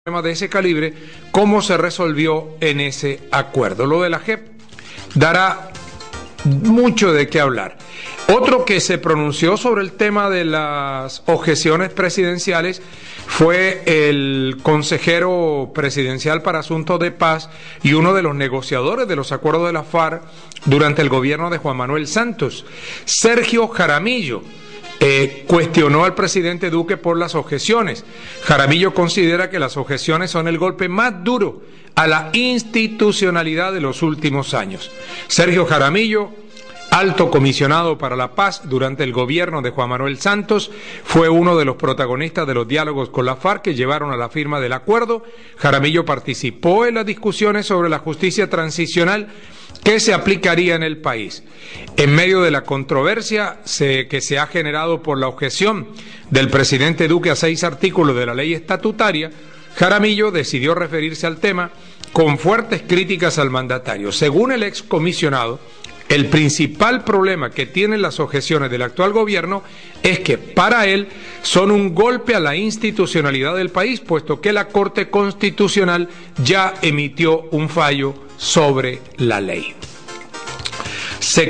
Problema de ese calibre, cómo se resolvió en ese acuerdo. Lo de la JEP dará mucho de qué hablar. Otro que se pronunció sobre el tema de las objeciones presidenciales fue el consejero presidencial para asuntos de paz y uno de los negociadores de los acuerdos de la FARC durante el gobierno de Juan Manuel Santos, Sergio Jaramillo. Cuestionó al presidente Duque por las objeciones. Jaramillo considera que las objeciones son el golpe más duro a la institucionalidad de los últimos años. Sergio Jaramillo, alto comisionado para la paz durante el gobierno de Juan Manuel Santos, fue uno de los protagonistas de los diálogos con la FARC que llevaron a la firma del acuerdo. Jaramillo participó en las discusiones sobre la justicia transicional que se aplicaría en el país. En medio de la controversia que se ha generado por la objeción del presidente Duque a 6 artículos de la ley estatutaria, Jaramillo decidió referirse al tema con fuertes críticas al mandatario. Según el excomisionado, el principal problema que tienen las objeciones del actual gobierno es que para él son un golpe a la institucionalidad del país, puesto que la Corte Constitucional ya emitió un fallo sobre la ley.